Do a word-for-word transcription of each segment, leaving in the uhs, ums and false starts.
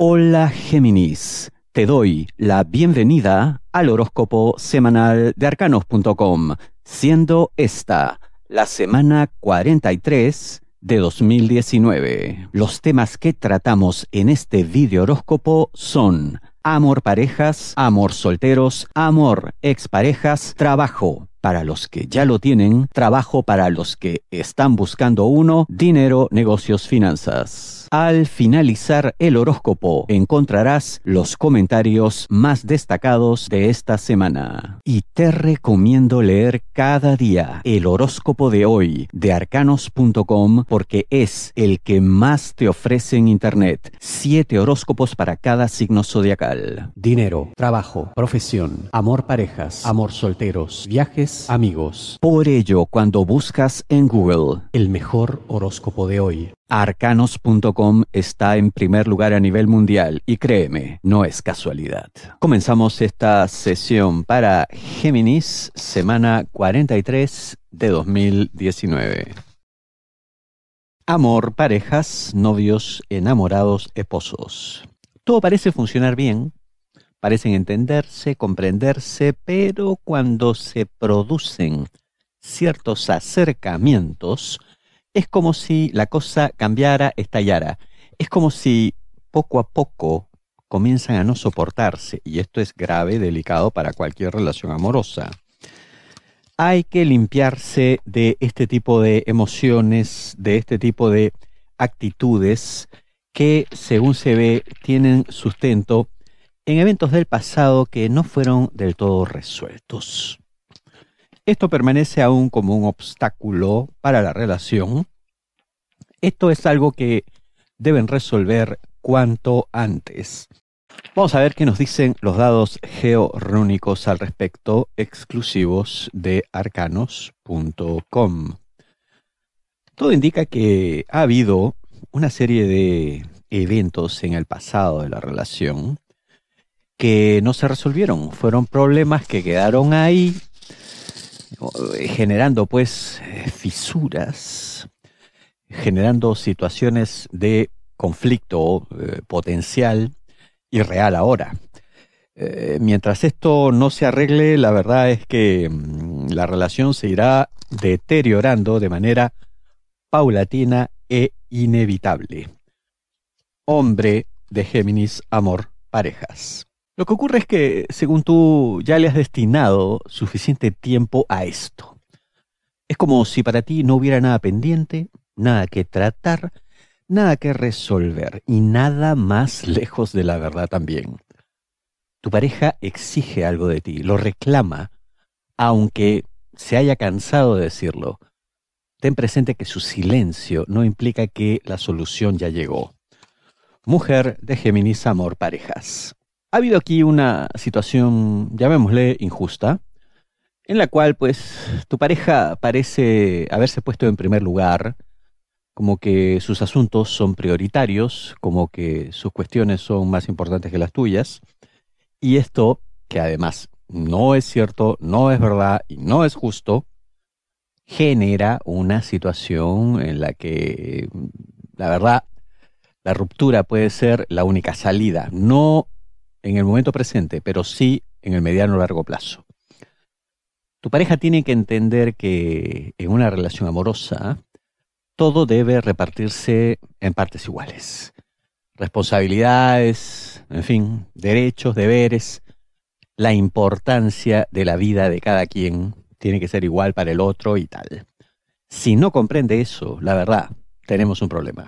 Hola Géminis, te doy la bienvenida al horóscopo semanal de arcanos punto com, siendo esta la semana cuarenta y tres de dos mil diecinueve. Los temas que tratamos en este video horóscopo son amor parejas, amor solteros, amor exparejas, trabajo para los que ya lo tienen, trabajo para los que están buscando uno, dinero, negocios, finanzas. Al finalizar el horóscopo encontrarás los comentarios más destacados de esta semana. Y te recomiendo leer cada día el horóscopo de hoy de arcanos punto com porque es el que más te ofrece en internet. Siete horóscopos para cada signo zodiacal. Dinero, trabajo, profesión, amor parejas, amor solteros, viajes, amigos. Por ello, cuando buscas en Google el mejor horóscopo de hoy, arcanos punto com está en primer lugar a nivel mundial y créeme, no es casualidad. Comenzamos esta sesión para Géminis, semana cuarenta y tres de dos mil diecinueve. Amor, parejas, novios, enamorados, esposos. Todo parece funcionar bien, parecen entenderse, comprenderse, pero cuando se producen ciertos acercamientos, es como si la cosa cambiara, estallara. Es como si poco a poco comienzan a no soportarse. Y esto es grave, delicado para cualquier relación amorosa. Hay que limpiarse de este tipo de emociones, de este tipo de actitudes que, según se ve, tienen sustento en eventos del pasado que no fueron del todo resueltos. Esto permanece aún como un obstáculo para la relación. Esto es algo que deben resolver cuanto antes. Vamos a ver qué nos dicen los dados georrúnicos al respecto, exclusivos de arcanos punto com. Todo indica que ha habido una serie de eventos en el pasado de la relación que no se resolvieron. Fueron problemas que quedaron ahí, generando pues fisuras, generando situaciones de conflicto eh, potencial y real ahora. Eh, mientras esto no se arregle, la verdad es que mmm, la relación se irá deteriorando de manera paulatina e inevitable. Hombre de Géminis, amor, parejas. Lo que ocurre es que, según tú, ya le has destinado suficiente tiempo a esto. Es como si para ti no hubiera nada pendiente, nada que tratar, nada que resolver y nada más lejos de la verdad también. Tu pareja exige algo de ti, lo reclama, aunque se haya cansado de decirlo. Ten presente que su silencio no implica que la solución ya llegó. Mujer de Géminis, amor, parejas. Ha habido aquí una situación, llamémosle, injusta, en la cual, pues, tu pareja parece haberse puesto en primer lugar, como que sus asuntos son prioritarios, como que sus cuestiones son más importantes que las tuyas, y esto, que además no es cierto, no es verdad y no es justo, genera una situación en la que, la verdad, la ruptura puede ser la única salida, no en el momento presente, pero sí en el mediano o largo plazo. Tu pareja tiene que entender que en una relación amorosa todo debe repartirse en partes iguales. Responsabilidades, en fin, derechos, deberes. La importancia de la vida de cada quien tiene que ser igual para el otro y tal. Si no comprende eso, la verdad, tenemos un problema.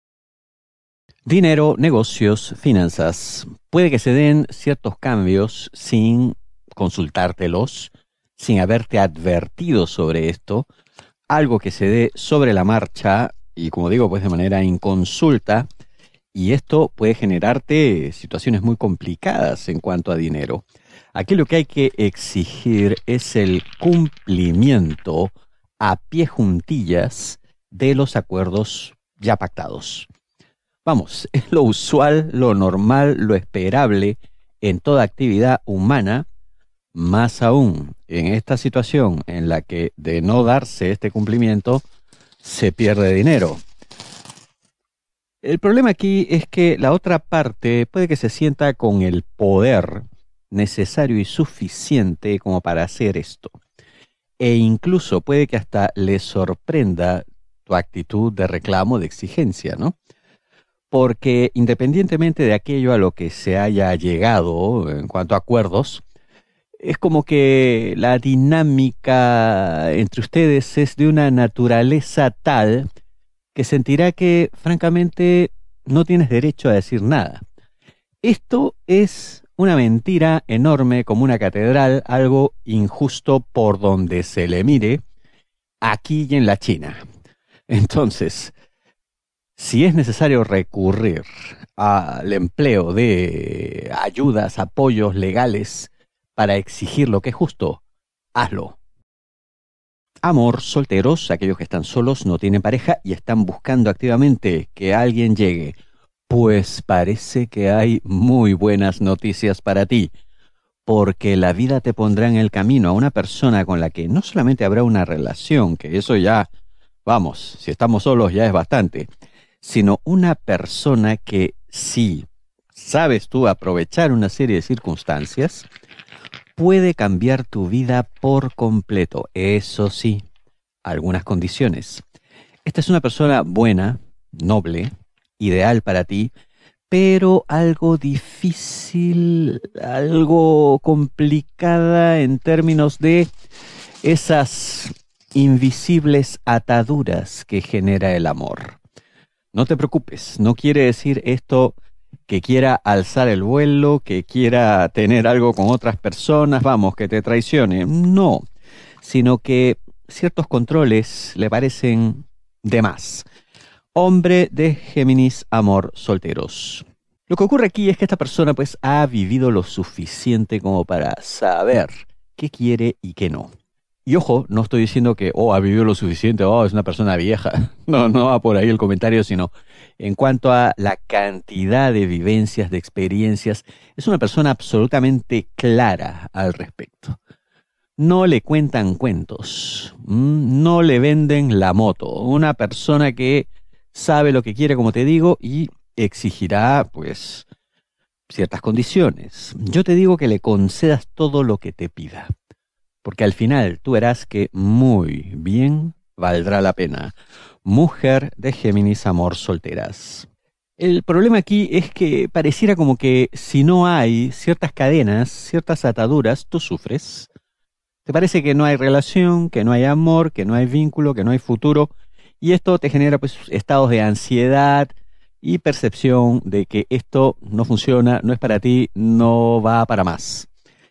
Dinero, negocios, finanzas. Puede que se den ciertos cambios sin consultártelos, sin haberte advertido sobre esto, algo que se dé sobre la marcha y, como digo, pues de manera inconsulta, y esto puede generarte situaciones muy complicadas en cuanto a dinero. Aquí lo que hay que exigir es el cumplimiento a pie juntillas de los acuerdos ya pactados. Vamos, es lo usual, lo normal, lo esperable en toda actividad humana, más aún en esta situación en la que de no darse este cumplimiento se pierde dinero. El problema aquí es que la otra parte puede que se sienta con el poder necesario y suficiente como para hacer esto. E incluso puede que hasta le sorprenda tu actitud de reclamo, de exigencia, ¿no? Porque independientemente de aquello a lo que se haya llegado en cuanto a acuerdos, es como que la dinámica entre ustedes es de una naturaleza tal que sentirá que, francamente, no tienes derecho a decir nada. Esto es una mentira enorme como una catedral, algo injusto por donde se le mire, aquí y en la China. Entonces, si es necesario recurrir al empleo de ayudas, apoyos legales para exigir lo que es justo, hazlo. Amor, solteros, aquellos que están solos, no tienen pareja y están buscando activamente que alguien llegue. Pues parece que hay muy buenas noticias para ti, porque la vida te pondrá en el camino a una persona con la que no solamente habrá una relación, que eso ya, vamos, si estamos solos ya es bastante, sino una persona que si sabes tú aprovechar una serie de circunstancias, puede cambiar tu vida por completo. Eso sí, algunas condiciones. Esta es una persona buena, noble, ideal para ti, pero algo difícil, algo complicada en términos de esas invisibles ataduras que genera el amor. No te preocupes, no quiere decir esto que quiera alzar el vuelo, que quiera tener algo con otras personas, vamos, que te traicione. No, sino que ciertos controles le parecen de más. Hombre de Géminis, amor, solteros. Lo que ocurre aquí es que esta persona pues ha vivido lo suficiente como para saber qué quiere y qué no. Y ojo, no estoy diciendo que, oh, ha vivido lo suficiente, oh, es una persona vieja. No, no va por ahí el comentario, sino en cuanto a la cantidad de vivencias, de experiencias, es una persona absolutamente clara al respecto. No le cuentan cuentos, no le venden la moto. Una persona que sabe lo que quiere, como te digo, y exigirá, pues, ciertas condiciones. Yo te digo que le concedas todo lo que te pida, porque al final tú verás que muy bien valdrá la pena. Mujer de Géminis, amor, solteras. El problema aquí es que pareciera como que si no hay ciertas cadenas, ciertas ataduras, tú sufres. Te parece que no hay relación, que no hay amor, que no hay vínculo, que no hay futuro, y esto te genera pues estados de ansiedad y percepción de que esto no funciona, no es para ti, no va para más.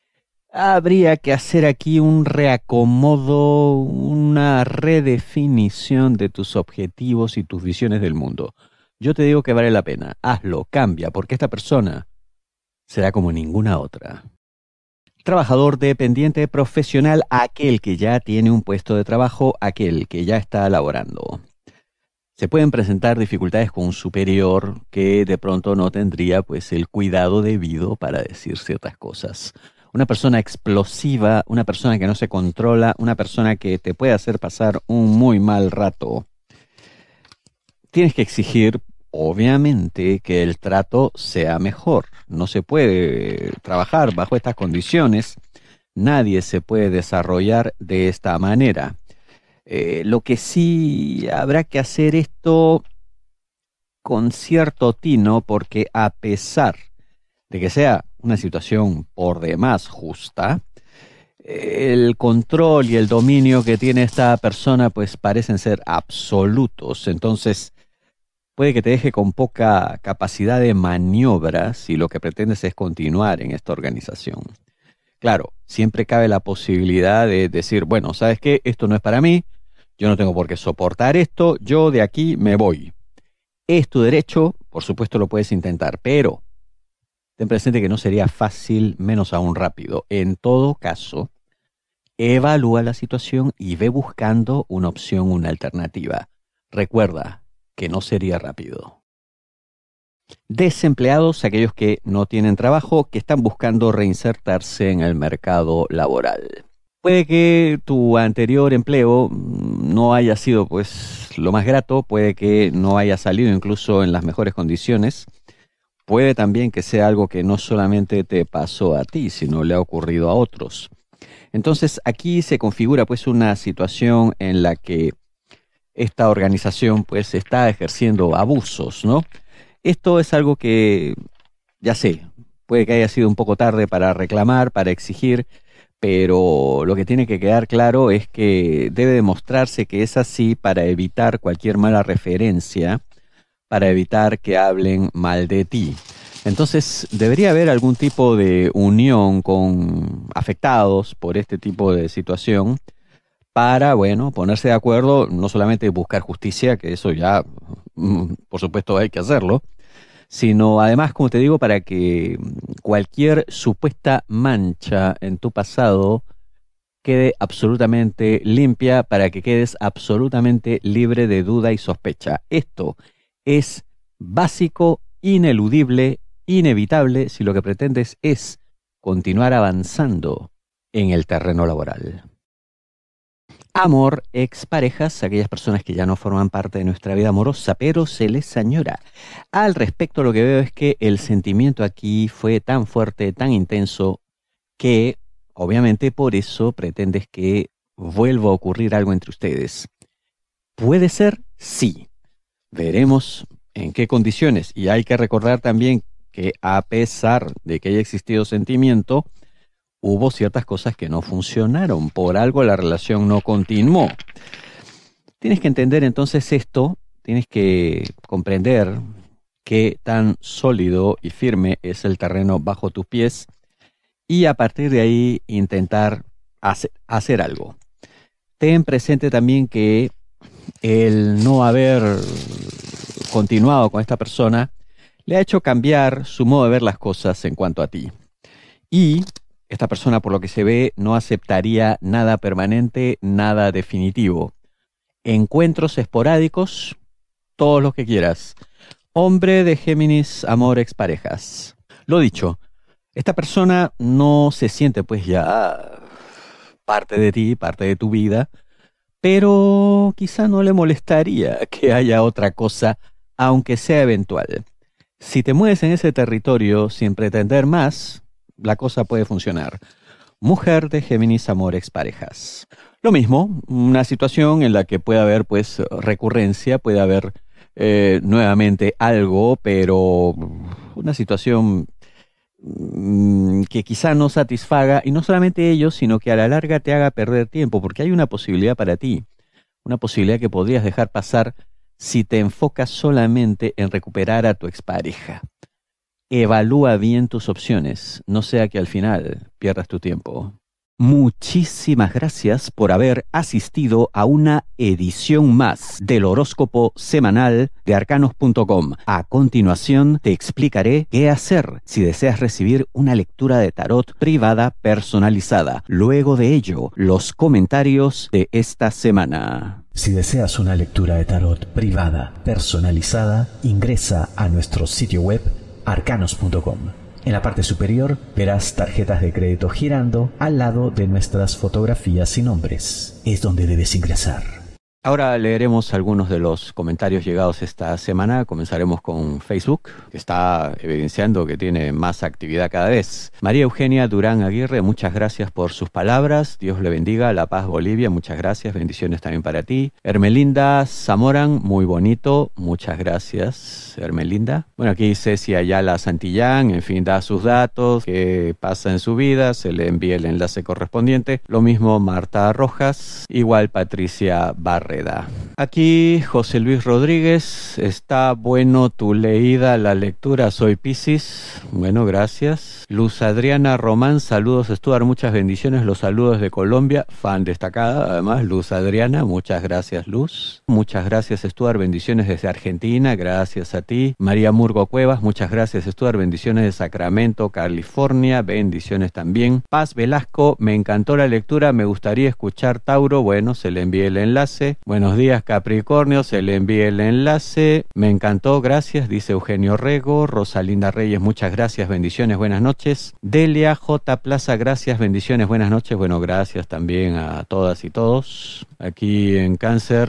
Habría que hacer aquí un reacomodo, una redefinición de tus objetivos y tus visiones del mundo. Yo te digo que vale la pena. Hazlo, cambia, porque esta persona será como ninguna otra. Trabajador dependiente profesional, aquel que ya tiene un puesto de trabajo, aquel que ya está laborando. Se pueden presentar dificultades con un superior que de pronto no tendría pues el cuidado debido para decir ciertas cosas. Una persona explosiva, una persona que no se controla, una persona que te puede hacer pasar un muy mal rato. Tienes que exigir, obviamente, que el trato sea mejor. No se puede trabajar bajo estas condiciones. Nadie se puede desarrollar de esta manera. Eh, lo que sí habrá que hacer esto con cierto tino, porque a pesar de que sea una situación por demás justa, el control y el dominio que tiene esta persona pues parecen ser absolutos. Entonces puede que te deje con poca capacidad de maniobra si lo que pretendes es continuar en esta organización. Claro, siempre cabe la posibilidad de decir, bueno, ¿sabes qué? Esto no es para mí, yo no tengo por qué soportar esto, yo de aquí me voy. Es tu derecho, por supuesto lo puedes intentar, pero ten presente que no sería fácil, menos aún rápido. En todo caso, evalúa la situación y ve buscando una opción, una alternativa. Recuerda que no sería rápido. Desempleados, aquellos que no tienen trabajo, que están buscando reinsertarse en el mercado laboral. Puede que tu anterior empleo no haya sido pues lo más grato, puede que no haya salido incluso en las mejores condiciones. Puede también que sea algo que no solamente te pasó a ti, sino le ha ocurrido a otros. Entonces aquí se configura pues una situación en la que esta organización pues está ejerciendo abusos, ¿no? Esto es algo que, ya sé, puede que haya sido un poco tarde para reclamar, para exigir, pero lo que tiene que quedar claro es que debe demostrarse que es así para evitar cualquier mala referencia, para evitar que hablen mal de ti. Entonces, debería haber algún tipo de unión con afectados por este tipo de situación para, bueno, ponerse de acuerdo, no solamente buscar justicia, que eso ya, por supuesto, hay que hacerlo, sino además, como te digo, para que cualquier supuesta mancha en tu pasado quede absolutamente limpia, para que quedes absolutamente libre de duda y sospecha. Esto es básico, ineludible, inevitable si lo que pretendes es continuar avanzando en el terreno laboral. Amor, exparejas, aquellas personas que ya no forman parte de nuestra vida amorosa, pero se les añora. Al respecto, lo que veo es que el sentimiento aquí fue tan fuerte, tan intenso, que obviamente por eso pretendes que vuelva a ocurrir algo entre ustedes. ¿Puede ser? Sí. Veremos en qué condiciones. Y hay que recordar también que a pesar de que haya existido sentimiento, hubo ciertas cosas que no funcionaron. Por algo la relación no continuó. Tienes que entender entonces esto, tienes que comprender qué tan sólido y firme es el terreno bajo tus pies y a partir de ahí intentar hacer, hacer algo. Ten presente también que el no haber continuado con esta persona le ha hecho cambiar su modo de ver las cosas en cuanto a ti. Y esta persona, por lo que se ve, no aceptaría nada permanente, nada definitivo. Encuentros esporádicos, todos los que quieras. Hombre de Géminis, amor, exparejas. Lo dicho, esta persona no se siente pues ya parte de ti, parte de tu vida, pero quizá no le molestaría que haya otra cosa, aunque sea eventual. Si te mueves en ese territorio sin pretender más, la cosa puede funcionar. Mujer de Géminis, amor, exparejas. Lo mismo, una situación en la que puede haber pues recurrencia, puede haber eh, nuevamente algo, pero una situación mmm, que quizá no satisfaga, y no solamente ello, sino que a la larga te haga perder tiempo, porque hay una posibilidad para ti, una posibilidad que podrías dejar pasar si te enfocas solamente en recuperar a tu expareja. Evalúa bien tus opciones, no sea que al final pierdas tu tiempo. Muchísimas gracias por haber asistido a una edición más del horóscopo semanal de arcanos punto com. A continuación te explicaré qué hacer si deseas recibir una lectura de tarot privada personalizada. Luego de ello, los comentarios de esta semana. Si deseas una lectura de tarot privada personalizada, ingresa a nuestro sitio web arcanos punto com. En la parte superior verás tarjetas de crédito girando al lado de nuestras fotografías y nombres. Es donde debes ingresar. Ahora leeremos algunos de los comentarios llegados esta semana. Comenzaremos con Facebook, que está evidenciando que tiene más actividad cada vez. María Eugenia Durán Aguirre, muchas gracias por sus palabras. Dios le bendiga. La Paz Bolivia, muchas gracias. Bendiciones también para ti. Hermelinda Zamorán, muy bonito. Muchas gracias, Hermelinda. Bueno, aquí Ceci Ayala Santillán, en fin, da sus datos, qué pasa en su vida, se le envía el enlace correspondiente. Lo mismo Marta Rojas, igual Patricia Barra. Aquí José Luis Rodríguez, está bueno tu leída, la lectura, soy Piscis, bueno, gracias. Luz Adriana Román, saludos Stuart, muchas bendiciones, los saludos de Colombia, fan destacada, además Luz Adriana, muchas gracias Luz. Muchas gracias Stuart, bendiciones desde Argentina, gracias a ti. María Murgo Cuevas, muchas gracias Stuart, bendiciones de Sacramento, California, bendiciones también. Paz Velasco, me encantó la lectura, me gustaría escuchar Tauro, bueno, se le envié el enlace. Buenos días Capricornio, se le envía el enlace. Me encantó, gracias, dice Eugenio Rego. Rosalinda Reyes, muchas gracias, bendiciones, buenas noches. Delia J. Plaza, gracias, bendiciones, buenas noches. Bueno, gracias también a todas y todos. Aquí en Cáncer,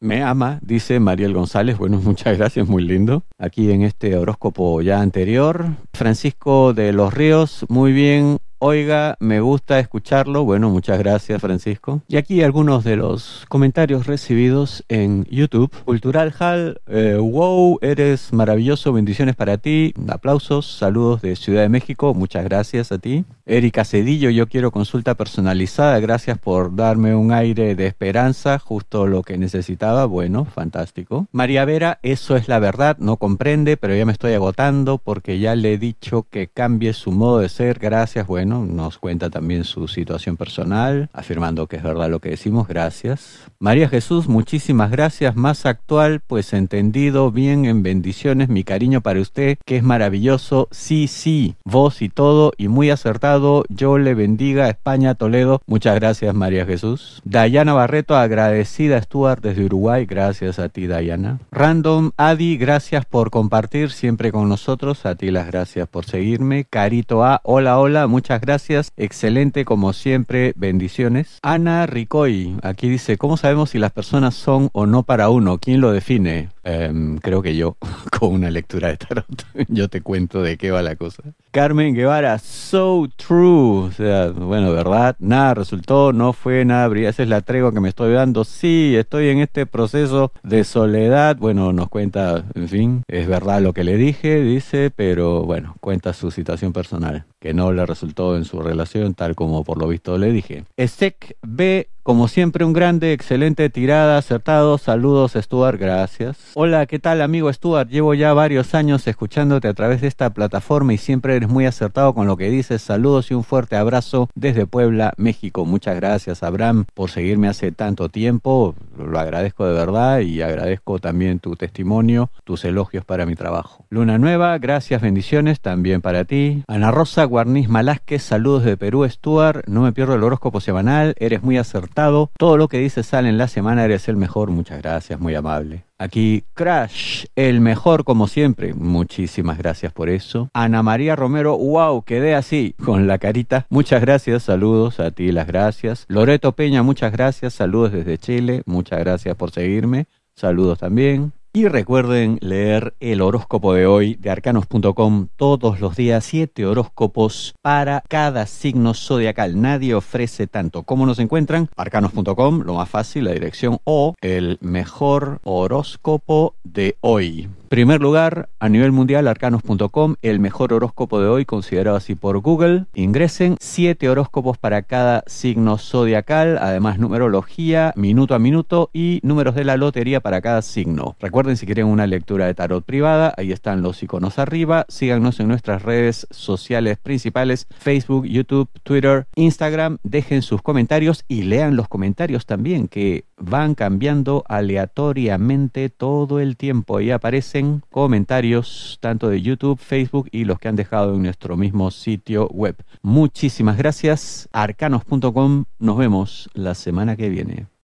me ama, dice Mariel González. Bueno, muchas gracias, muy lindo. Aquí en este horóscopo ya anterior. Francisco de los Ríos, muy bien. Oiga, me gusta escucharlo. Bueno, muchas gracias, Francisco. Y aquí algunos de los comentarios recibidos en YouTube. Cultural Hall, eh, wow, eres maravilloso, bendiciones para ti. Aplausos, saludos de Ciudad de México, muchas gracias a ti. Erika Cedillo, yo quiero consulta personalizada, gracias por darme un aire de esperanza, justo lo que necesitaba. Bueno, fantástico. María Vera, eso es la verdad, no comprende, pero ya me estoy agotando porque ya le he dicho que cambie su modo de ser, gracias. Bueno, nos cuenta también su situación personal, afirmando que es verdad lo que decimos, gracias. María Jesús, muchísimas gracias, más actual, pues entendido bien, en bendiciones, mi cariño para usted, que es maravilloso, sí, sí, voz y todo, y muy acertado, yo le bendiga, España, Toledo, muchas gracias María Jesús. Dayana Barreto, agradecida Stuart desde Uruguay, gracias a ti Dayana. Random Adi, gracias por compartir siempre con nosotros, a ti las gracias por seguirme. Carito A, hola, hola, muchas gracias, excelente como siempre, bendiciones. Ana Ricoy, aquí dice, ¿cómo sabemos si las personas son o no para uno? ¿Quién lo define? Um, creo que yo, con una lectura de tarot, yo te cuento de qué va la cosa. Carmen Guevara, so true, o sea, bueno, ¿verdad? Nada resultó, no fue nada brillante, esa es la tregua que me estoy dando, sí, estoy en este proceso de soledad, bueno, nos cuenta, en fin, es verdad lo que le dije, dice, pero bueno, cuenta su situación personal, que no le resultó en su relación, tal como por lo visto le dije. Esec B, como siempre, un grande, excelente tirada, acertado. Saludos, Stuart, gracias. Hola, ¿qué tal, amigo Stuart? Llevo ya varios años escuchándote a través de esta plataforma y siempre eres muy acertado con lo que dices. Saludos y un fuerte abrazo desde Puebla, México. Muchas gracias, Abraham, por seguirme hace tanto tiempo. Lo agradezco de verdad y agradezco también tu testimonio, tus elogios para mi trabajo. Luna Nueva, gracias, bendiciones, también para ti. Ana Rosa Guarniz Malásquez, saludos de Perú, Stuart. No me pierdo el horóscopo semanal, eres muy acertado. Todo lo que dices sale en la semana, eres el mejor, muchas gracias, muy amable. Aquí Crash, el mejor como siempre, muchísimas gracias por eso. Ana María Romero, wow, quedé así, con la carita, muchas gracias, saludos a ti, las gracias. Loreto Peña, muchas gracias, saludos desde Chile, muchas gracias por seguirme, saludos también. Y recuerden leer el horóscopo de hoy de arcanos punto com todos los días, siete horóscopos para cada signo zodiacal. Nadie ofrece tanto. ¿Cómo nos encuentran? arcanos punto com, lo más fácil, la dirección, o el mejor horóscopo de hoy. Primer lugar, a nivel mundial, arcanos punto com, el mejor horóscopo de hoy, considerado así por Google. Ingresen, siete horóscopos para cada signo zodiacal, además numerología, minuto a minuto y números de la lotería para cada signo. Recuerden, si quieren una lectura de tarot privada, ahí están los iconos arriba. Síganos en nuestras redes sociales principales, Facebook, YouTube, Twitter, Instagram. Dejen sus comentarios y lean los comentarios también, que van cambiando aleatoriamente todo el tiempo. Ahí aparecen comentarios tanto de YouTube, Facebook y los que han dejado en nuestro mismo sitio web. Muchísimas gracias. arcanos punto com. Nos vemos la semana que viene.